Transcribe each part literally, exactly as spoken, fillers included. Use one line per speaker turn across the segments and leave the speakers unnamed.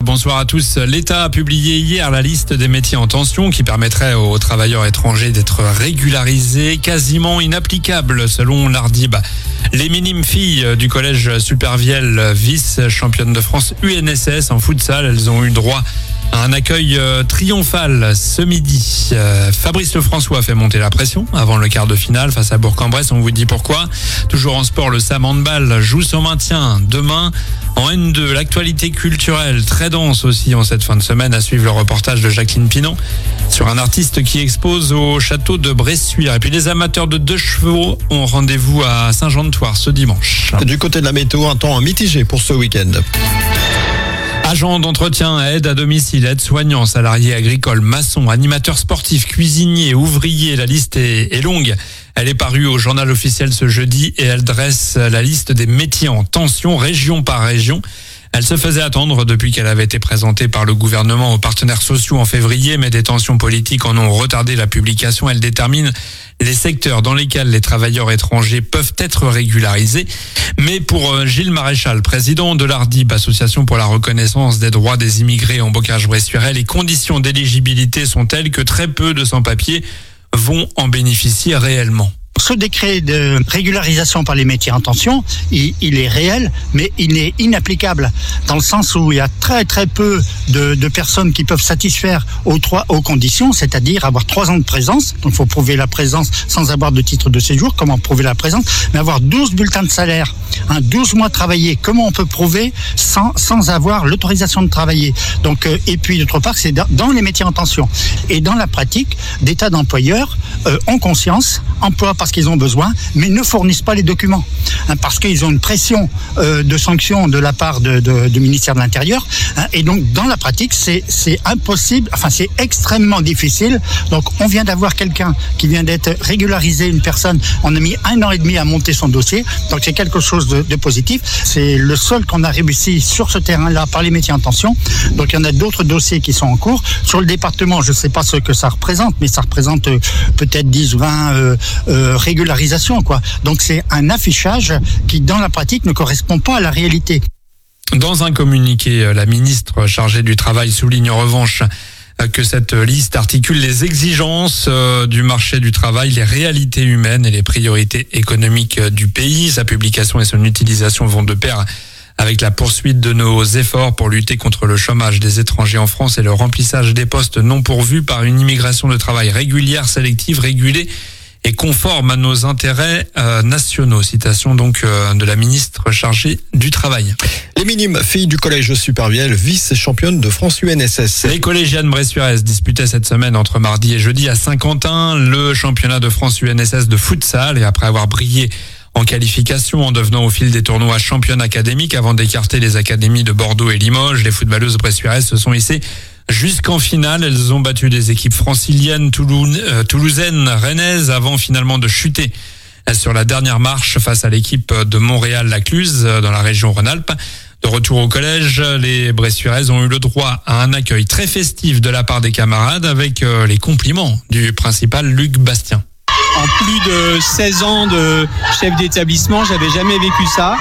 bonsoir à tous. L'État a publié hier la liste des métiers en tension qui permettrait aux travailleurs étrangers d'être régularisés, quasiment inapplicable selon l'Ardib. Les minimes filles du collège Supervielle, vice-championne de France U N S S en futsal, elles ont eu droit à un accueil triomphal ce midi. Fabrice Lefrançois fait monter la pression avant le quart de finale face à Bourg-en-Bresse. On vous dit pourquoi. Toujours en sport, le Sam Handball joue son maintien demain. En N deux, l'actualité culturelle très dense aussi en cette fin de semaine. À suivre le reportage de Jacqueline Pinon sur un artiste qui expose au château de Bressuire. Et puis les amateurs de deux chevaux ont rendez-vous à Saint-Jean-de-Thouars ce dimanche.
Du côté de la météo, un temps mitigé pour ce week-end.
Agents d'entretien, aide à domicile, aide-soignants, salariés agricoles, maçons, animateurs sportifs, cuisiniers, ouvriers, la liste est, est longue. Elle est parue au journal officiel ce jeudi et elle dresse la liste des métiers en tension, région par région. Elle se faisait attendre depuis qu'elle avait été présentée par le gouvernement aux partenaires sociaux en février, mais des tensions politiques en ont retardé la publication. Elle détermine les secteurs dans lesquels les travailleurs étrangers peuvent être régularisés. Mais pour Gilles Maréchal, président de l'Ardib, Association pour la reconnaissance des droits des immigrés en Bocage-Bressuire, les conditions d'éligibilité sont telles que très peu de sans-papiers vont en bénéficier réellement.
Ce décret de régularisation par les métiers en tension, il, il est réel, mais il est inapplicable dans le sens où il y a très très peu de, de personnes qui peuvent satisfaire aux trois aux conditions, c'est-à-dire avoir trois ans de présence. Donc, il faut prouver la présence sans avoir de titre de séjour. Comment prouver la présence? Mais avoir douze bulletins de salaire, hein, douze mois travaillés. Comment on peut prouver sans sans avoir l'autorisation de travailler? Donc, euh, et puis d'autre part, c'est dans, dans les métiers en tension. Et dans la pratique, des tas d'employeurs euh, ont conscience, emploient parce qu'ils ont besoin, mais ne fournissent pas les documents, hein, parce qu'ils ont une pression euh, de sanctions de la part de, de, du ministère de l'Intérieur, hein, et donc dans la pratique, c'est, c'est impossible, enfin c'est extrêmement difficile. Donc on vient d'avoir quelqu'un qui vient d'être régularisé, une personne, on a mis un an et demi à monter son dossier, donc c'est quelque chose de, de positif. C'est le seul qu'on a réussi sur ce terrain-là par les métiers en tension. Donc il y en a d'autres dossiers qui sont en cours. Sur le département, je ne sais pas ce que ça représente, mais ça représente euh, peut-être dix ou vingt euh, euh, régularisation, quoi. Donc c'est un affichage qui, dans la pratique, ne correspond pas à la réalité.
Dans un communiqué, la ministre chargée du Travail souligne en revanche que cette liste articule les exigences du marché du travail, les réalités humaines et les priorités économiques du pays. Sa publication et son utilisation vont de pair avec la poursuite de nos efforts pour lutter contre le chômage des étrangers en France et le remplissage des postes non pourvus par une immigration de travail régulière, sélective, régulée et conforme à nos intérêts euh, nationaux. Citation donc euh, de la ministre chargée du Travail.
Les minimes filles du collège Supervielle, vice-championne de France U N S S.
Les collégiennes bressuiraises disputaient cette semaine entre mardi et jeudi à Saint-Quentin le championnat de France U N S S de futsal, et après avoir brillé en qualification en devenant au fil des tournois championne académique avant d'écarter les académies de Bordeaux et Limoges, les footballeuses bressuiraises se sont hissées jusqu'en finale. Elles ont battu des équipes franciliennes, Toulouse, euh, toulousaines, rennaises avant finalement de chuter sur la dernière marche face à l'équipe de Montréal-Lacluse dans la région Rhône-Alpes. De retour au collège, les Bressuiraises ont eu le droit à un accueil très festif de la part des camarades avec euh, les compliments du principal Luc Bastien.
En plus de seize ans de chef d'établissement, j'avais jamais vécu ça.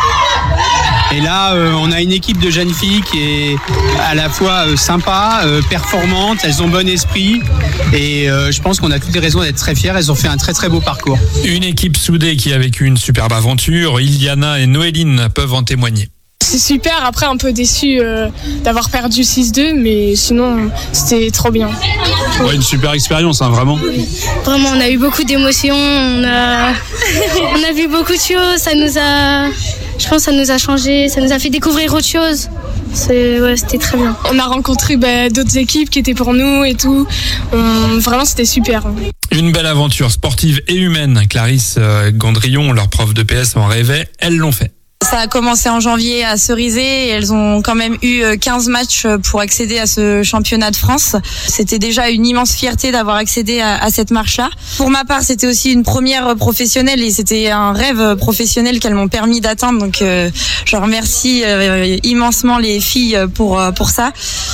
Et là, euh, on a une équipe de jeunes filles qui est à la fois euh, sympa, euh, performante, elles ont bon esprit. Et euh, je pense qu'on a toutes les raisons d'être très fiers. Elles ont fait un très très beau parcours.
Une équipe soudée qui a vécu une superbe aventure. Iliana et Noéline peuvent en témoigner.
C'est super, après un peu déçu euh, d'avoir perdu six deux, mais sinon c'était trop bien.
Ouais, une super expérience, hein, vraiment.
Vraiment, on a eu beaucoup d'émotions, on a, on a vu beaucoup de choses, ça nous a, je pense que ça nous a changé, ça nous a fait découvrir autre chose. C'est, ouais, c'était très bien.
On a rencontré bah, d'autres équipes qui étaient pour nous et tout. On, vraiment, c'était super.
Une belle aventure sportive et humaine. Clarisse Gondrion, leur prof de P S, en rêvait, elles l'ont fait.
Ça a commencé en janvier à Cerisay et elles ont quand même eu quinze matchs pour accéder à ce championnat de France. C'était déjà une immense fierté d'avoir accédé à, à cette marche-là. Pour ma part, c'était aussi une première professionnelle et c'était un rêve professionnel qu'elles m'ont permis d'atteindre. Donc, euh, je remercie euh, immensement les filles pour pour ça.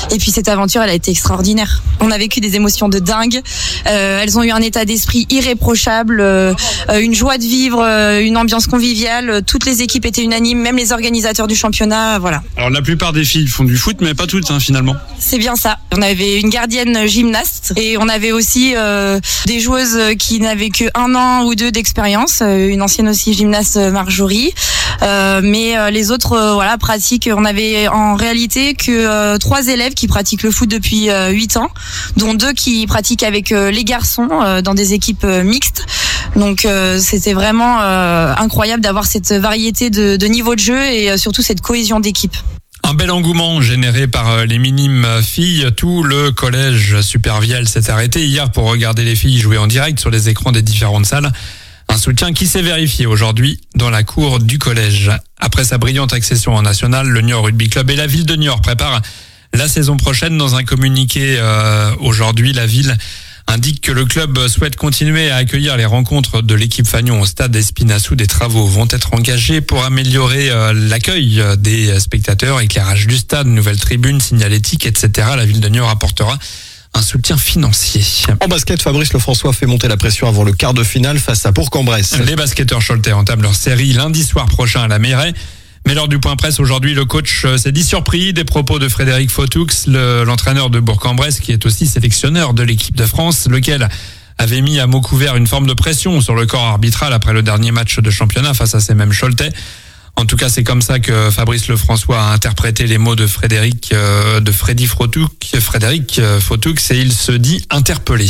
Et puis cette aventure, elle a été extraordinaire. On a vécu des émotions de dingue. Euh, elles ont eu un état d'esprit irréprochable, euh, une joie de vivre, euh, une ambiance conviviale. Toutes les équipes étaient unanimes, même les organisateurs du championnat. Voilà.
Alors la plupart des filles font du foot, mais pas toutes hein, finalement.
C'est bien ça. On avait une gardienne gymnaste et on avait aussi euh, des joueuses qui n'avaient que un an ou deux d'expérience. Une ancienne aussi gymnaste, Marjorie. Euh, mais euh, les autres, euh, voilà, pratiquent. On avait en réalité que euh, trois élèves qui pratiquent le foot depuis euh, huit ans, dont deux qui pratiquent avec euh, les garçons euh, dans des équipes euh, mixtes. Donc euh, c'était vraiment euh, incroyable d'avoir cette variété de, de niveau de jeu et euh, surtout cette cohésion d'équipe.
Un bel engouement généré par les minimes filles. Tout le collège Supervielle s'est arrêté hier pour regarder les filles jouer en direct sur les écrans des différentes salles. Un soutien qui s'est vérifié aujourd'hui dans la cour du collège. Après sa brillante accession en national, le Niort Rugby Club et la ville de Niort préparent la saison prochaine. Dans un communiqué euh, aujourd'hui, la ville indique que le club souhaite continuer à accueillir les rencontres de l'équipe Fagnon au stade Espinassou. Des travaux vont être engagés pour améliorer euh, l'accueil des spectateurs, éclairage du stade, nouvelles tribunes, signalétique, et cetera. La ville de Niort apportera un soutien financier.
En basket, Fabrice Lefrançois fait monter la pression avant le quart de finale face à Bourg-en-Bresse.
Les basketteurs choletais entament leur série lundi soir prochain à la Mairie. Mais lors du point presse aujourd'hui, le coach s'est dit surpris des propos de Frédéric Fautoux, le, l'entraîneur de Bourg-en-Bresse, qui est aussi sélectionneur de l'équipe de France, lequel avait mis à mot couvert une forme de pression sur le corps arbitral après le dernier match de championnat face à ces mêmes choletais. En tout cas, c'est comme ça que Fabrice Lefrançois a interprété les mots de Frédéric, euh, de Freddy Fautoux, Frédéric Fautoux, et il se dit interpellé.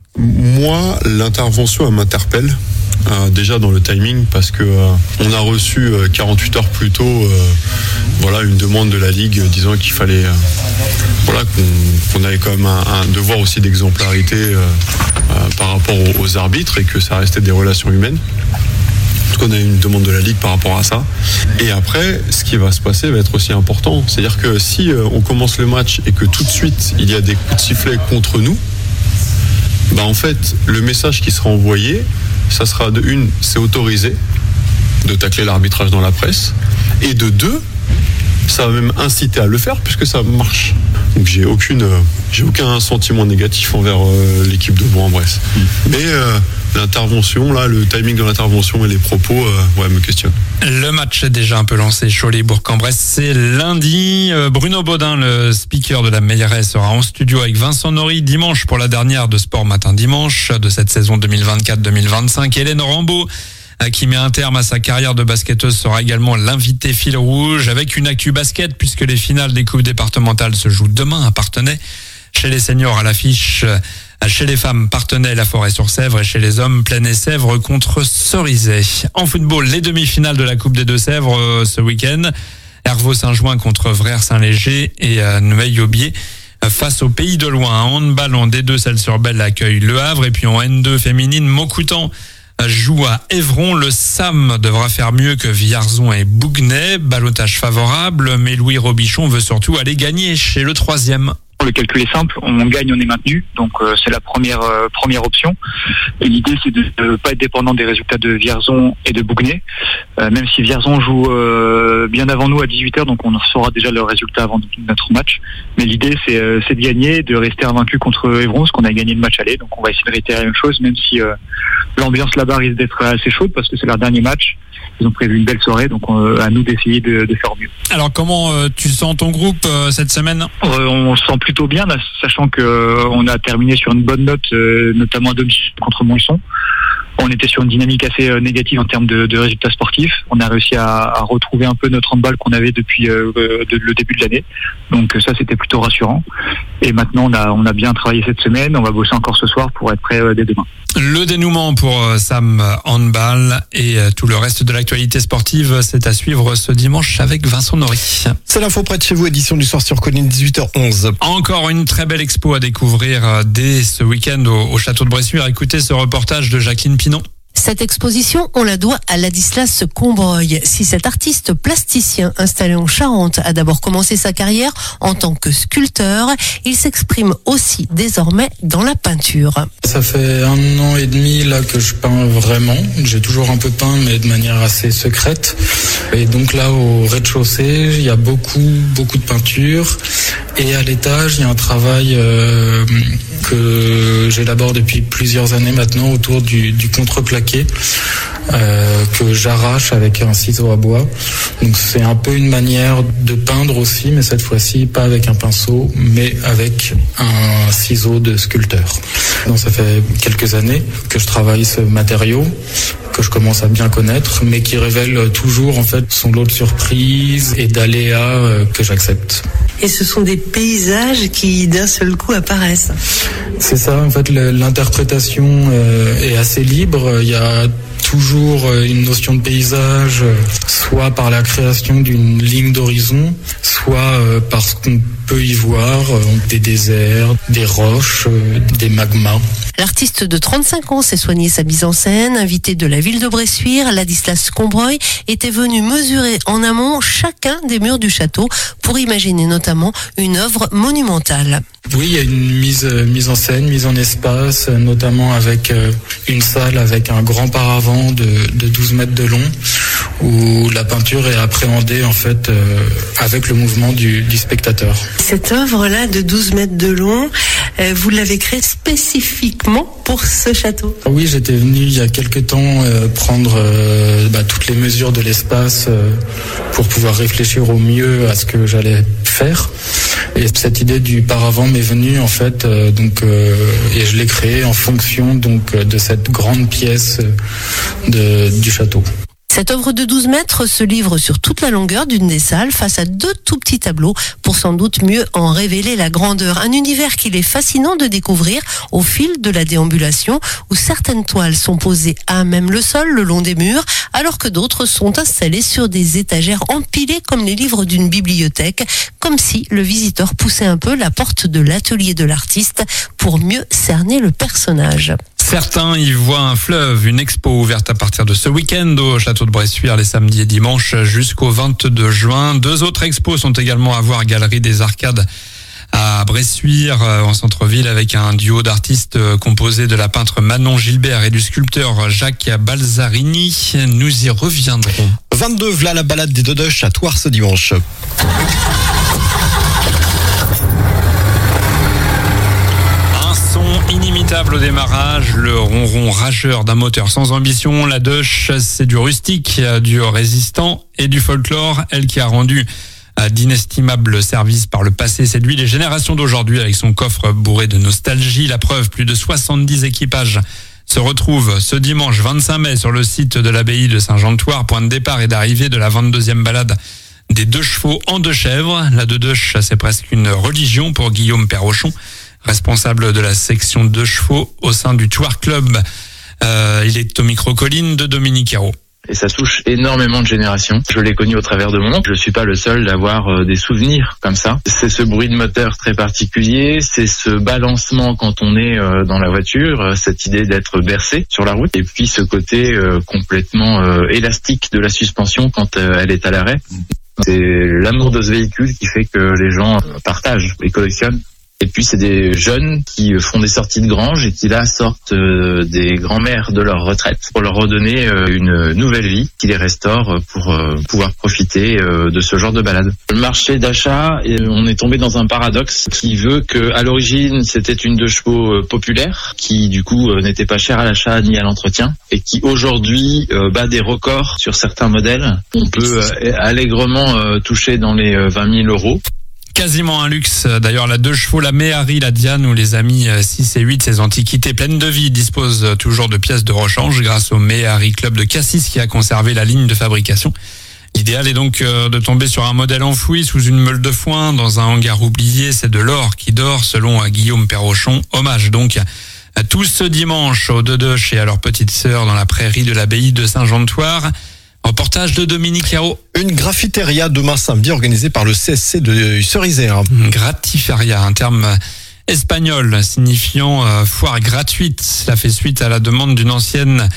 Moi, l'intervention, elle m'interpelle. Euh, déjà dans le timing, parce que euh, on a reçu euh, quarante-huit heures plus tôt euh, voilà, une demande de la Ligue disant qu'il fallait euh, voilà, qu'on, qu'on avait quand même un, un devoir aussi d'exemplarité euh, euh, par rapport aux, aux arbitres et que ça restait des relations humaines. En tout cas, on a eu une demande de la Ligue par rapport à ça. Et après, ce qui va se passer va être aussi important. C'est-à-dire que si euh, on commence le match et que tout de suite il y a des coups de sifflet contre nous, bah en fait, le message qui sera envoyé, ça sera de une, c'est autorisé de tacler l'arbitrage dans la presse, et de deux, ça va même inciter à le faire puisque ça marche. Donc j'ai aucune, euh, j'ai aucun sentiment négatif envers euh, l'équipe de Bourg-en-Bresse. Mmh. Mais euh, l'intervention, là, le timing de l'intervention et les propos, euh, ouais, me questionnent.
Le match est déjà un peu lancé. Cholet-Bourg-en-Bresse, c'est lundi. Bruno Baudin, le speaker de la Meilleray, sera en studio avec Vincent Nory dimanche pour la dernière de Sport Matin Dimanche de cette saison deux mille vingt-quatre deux mille vingt-cinq. Hélène Rambaud, qui met un terme à sa carrière de basketteuse, sera également l'invité fil rouge avec une actu basket puisque les finales des coupes départementales se jouent demain à Parthenay. Chez les seniors à l'affiche, chez les femmes, Parthenay, La Forêt-sur-Sèvre, et chez les hommes, Plaine-et-Sèvres contre Cerizay. En football, les demi-finales de la Coupe des Deux-Sèvres euh, ce week-end. Hervaux-Saint-Jouin contre Vrères-Saint-Léger et euh, Noailles-Aubier face au Pays de Loin. En handball, en D deux, Celles-sur-Belle accueille Le Havre, et puis en N deux féminine, Maucoutan joue à Évron. Le S A M devra faire mieux que Vierzon et Bouguenais. Ballottage favorable, mais Louis Robichon veut surtout aller gagner chez le troisième.
Le calcul est simple, on gagne, on est maintenu, donc euh, c'est la première euh, première option. Et l'idée, c'est de ne pas être dépendant des résultats de Vierzon et de Bouguenais, euh, même si Vierzon joue euh, bien avant nous à dix-huit heures, donc on saura déjà le résultat avant notre match. Mais l'idée, c'est, euh, c'est de gagner, de rester invaincu contre Évron, parce qu'on a gagné le match aller, donc on va essayer de réitérer la même chose, même si euh, l'ambiance là-bas risque d'être assez chaude, parce que c'est leur dernier match. Ils ont prévu une belle soirée, donc euh, à nous d'essayer de, de faire mieux.
Alors comment euh, tu sens ton groupe euh, cette semaine ?
euh, On se sent plutôt bien, là, sachant que euh, on a terminé sur une bonne note, euh, notamment à domicile contre Montluçon. On était sur une dynamique assez euh, négative en termes de, de résultats sportifs. On a réussi à, à retrouver un peu notre handball qu'on avait depuis euh, de, le début de l'année. Donc ça, c'était plutôt rassurant. Et maintenant, on a, on a bien travaillé cette semaine. On va bosser encore ce soir pour être prêt euh, dès demain.
Le dénouement pour euh, Sam Handball et euh, tout le reste de l'actualité sportive, c'est à suivre ce dimanche avec Vincent Nory.
C'est l'info près de chez vous, édition du soir sur Colline, dix-huit heures onze.
Encore une très belle expo à découvrir dès ce week-end au, au château de Bressuire. Écoutez ce reportage de Jacqueline Pinon.
Cette exposition, on la doit à Ladislas Combreuil. Si cet artiste plasticien installé en Charente a d'abord commencé sa carrière en tant que sculpteur, il s'exprime aussi désormais dans la peinture.
Ça fait un an et demi là que je peins vraiment. J'ai toujours un peu peint, mais de manière assez secrète. Et donc là, au rez-de-chaussée, il y a beaucoup, beaucoup de peinture. Et à l'étage, il y a un travail euh, que j'élabore depuis plusieurs années maintenant autour du, du contreplaqué euh, que j'arrache avec un ciseau à bois. Donc c'est un peu une manière de peindre aussi, mais cette fois-ci pas avec un pinceau, mais avec un ciseau de sculpteur. Donc ça fait quelques années que je travaille ce matériau, que je commence à bien connaître, mais qui révèle toujours en fait son lot de surprises et d'aléas que j'accepte.
Et ce sont des paysages qui d'un seul coup apparaissent.
C'est ça, en fait, l'interprétation est assez libre. Il y a toujours une notion de paysage, soit par la création d'une ligne d'horizon, soit parce qu'on peut y voir des déserts, des roches, des magmas.
L'artiste de trente-cinq ans s'est soigné sa mise en scène. Invité de la ville de Bressuire, Ladislas Combreuil était venu mesurer en amont chacun des murs du château pour imaginer notamment une œuvre monumentale.
Oui, il y a une mise, mise en scène, mise en espace, notamment avec une salle avec un grand paravent de, de douze mètres de long, où la peinture est appréhendée en fait euh, avec le mouvement du, du spectateur.
Cette œuvre-là de douze mètres de long, euh, vous l'avez créée spécifiquement pour ce château?
Oui, j'étais venu il y a quelques temps euh, prendre euh, bah, toutes les mesures de l'espace euh, pour pouvoir réfléchir au mieux à ce que j'allais faire. Et cette idée du paravent m'est venue en fait, euh, donc euh, et je l'ai créée en fonction donc de cette grande pièce de, du château.
Cette œuvre de douze mètres se livre sur toute la longueur d'une des salles face à deux tout petits tableaux pour sans doute mieux en révéler la grandeur. Un univers qu'il est fascinant de découvrir au fil de la déambulation où certaines toiles sont posées à même le sol le long des murs alors que d'autres sont installées sur des étagères empilées comme les livres d'une bibliothèque, comme si le visiteur poussait un peu la porte de l'atelier de l'artiste pour mieux cerner le personnage.
Certains y voient un fleuve, une expo ouverte à partir de ce week-end au château de Bressuire les samedis et dimanches jusqu'au vingt-deux juin. Deux autres expos sont également à voir, Galerie des Arcades à Bressuire en centre-ville avec un duo d'artistes composé de la peintre Manon Gilbert et du sculpteur Jacques Balzarini. Nous y reviendrons.
vingt-deux, v'là la balade des Dodoches à Thouars ce dimanche.
Inimitable au démarrage, le ronron rageur d'un moteur sans ambition. La Doche, c'est du rustique, du résistant et du folklore. Elle qui a rendu d'inestimables services par le passé séduit les générations d'aujourd'hui avec son coffre bourré de nostalgie. La preuve, plus de soixante-dix équipages se retrouvent ce dimanche vingt-cinq mai sur le site de l'abbaye de Saint-Jean-de-Thouars, point de départ et d'arrivée de la vingt-deuxième balade des deux chevaux en deux chèvres. La deux Doche, c'est presque une religion pour Guillaume Perrochon, responsable de la section deux chevaux au sein du Thouars Club. Euh, il est au micro Colline de Dominique Hérault.
Et ça touche énormément de générations. Je l'ai connu au travers de mon oncle. Je suis pas le seul d'avoir euh, des souvenirs comme ça. C'est ce bruit de moteur très particulier, c'est ce balancement quand on est euh, dans la voiture, euh, cette idée d'être bercé sur la route, et puis ce côté euh, complètement euh, élastique de la suspension quand euh, elle est à l'arrêt. C'est l'amour de ce véhicule qui fait que les gens partagent et collectionnent. Et puis c'est des jeunes qui font des sorties de grange et qui là sortent euh, des grands-mères de leur retraite pour leur redonner euh, une nouvelle vie, qui les restaure pour euh, pouvoir profiter euh, de ce genre de balade. Le marché d'achat, on est tombé dans un paradoxe qui veut que à l'origine c'était une deux chevaux euh, populaire qui du coup euh, n'était pas chère à l'achat ni à l'entretien et qui aujourd'hui euh, bat des records sur certains modèles. On peut euh, allègrement euh, toucher dans les euh, vingt mille euros.
Quasiment un luxe. D'ailleurs, la deux chevaux, la Méhari, la Diane ou les amis six et huit, ces antiquités pleines de vie, disposent toujours de pièces de rechange grâce au Méhari Club de Cassis qui a conservé la ligne de fabrication. L'idéal est donc de tomber sur un modèle enfoui sous une meule de foin dans un hangar oublié. C'est de l'or qui dort, selon Guillaume Perrochon. Hommage donc à tous ce dimanche aux Dodoches et à leur petite sœur dans la prairie de l'abbaye de Saint-Jean-de-Thouars. Reportage de Dominique Hérault.
Une graffiteria demain samedi organisée par le C S C de Cerisay.
Gratiferia, un terme espagnol signifiant euh, foire gratuite. Cela fait suite à la demande d'une ancienne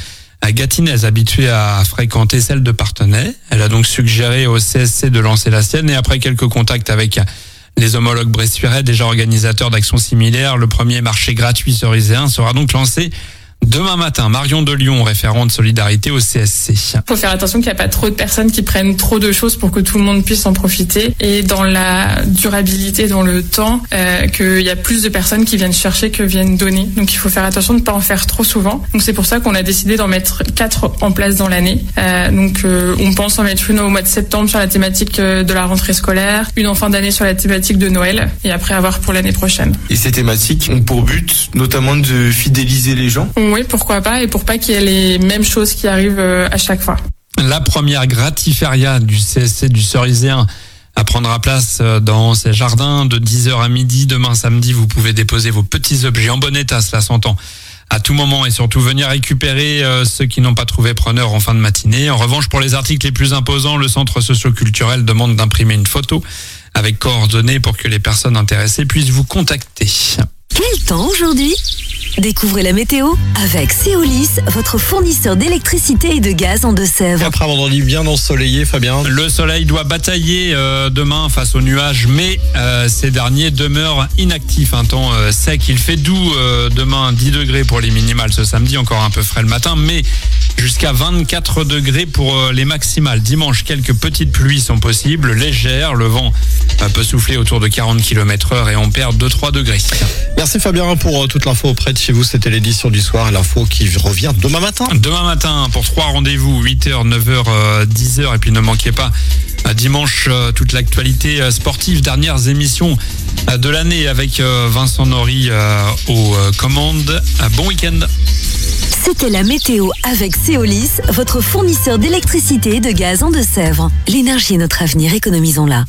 Gâtinais, habituée à fréquenter celle de Parthenay. Elle a donc suggéré au C S C de lancer la sienne et après quelques contacts avec les homologues bressuirais, déjà organisateurs d'actions similaires, le premier marché gratuit ceriséen sera donc lancé demain matin. Marion de Lyon, référente solidarité au C S C.
Il faut faire attention qu'il n'y a pas trop de personnes qui prennent trop de choses pour que tout le monde puisse en profiter. Et dans la durabilité, dans le temps, euh, qu'il y a plus de personnes qui viennent chercher que viennent donner. Donc il faut faire attention de ne pas en faire trop souvent. Donc c'est pour ça qu'on a décidé d'en mettre quatre en place dans l'année. Euh, donc euh, on pense en mettre une au mois de septembre sur la thématique de la rentrée scolaire, une en fin d'année sur la thématique de Noël et après avoir pour l'année prochaine.
Et ces thématiques ont pour but notamment de fidéliser les gens ?
Oui, pourquoi pas, et pour pas qu'il y ait les mêmes choses qui arrivent à chaque fois.
La première gratiféria du C S C du Ceriséen prendra place dans ces jardins de dix heures à midi. Demain samedi, vous pouvez déposer vos petits objets en bon état, cela s'entend, à tout moment, et surtout venir récupérer ceux qui n'ont pas trouvé preneur en fin de matinée. En revanche, pour les articles les plus imposants, le centre socio-culturel demande d'imprimer une photo avec coordonnées pour que les personnes intéressées puissent vous contacter.
Quel temps aujourd'hui ? Découvrez la météo avec Céolis, votre fournisseur d'électricité et de gaz en Deux-Sèvres.
Après un vendredi bien ensoleillé, Fabien.
Le soleil doit batailler euh, demain face aux nuages, mais euh, ces derniers demeurent inactifs. Un temps euh, sec, il fait doux euh, demain, dix degrés pour les minimales ce samedi, encore un peu frais le matin, mais jusqu'à vingt-quatre degrés pour euh, les maximales. Dimanche, quelques petites pluies sont possibles, légères, le vent euh, peut souffler autour de quarante kilomètres heure et on perd deux à trois degrés.
Merci Fabien pour toute l'info auprès de chez vous. C'était l'édition du soir et l'info qui revient demain matin.
Demain matin pour trois rendez-vous, huit heures, neuf heures, dix heures. Et puis ne manquez pas dimanche toute l'actualité sportive, dernières émissions de l'année avec Vincent Nory aux commandes. Bon week-end.
C'était la météo avec Céolis, votre fournisseur d'électricité et de gaz en Deux-Sèvres. L'énergie est notre avenir, économisons-la.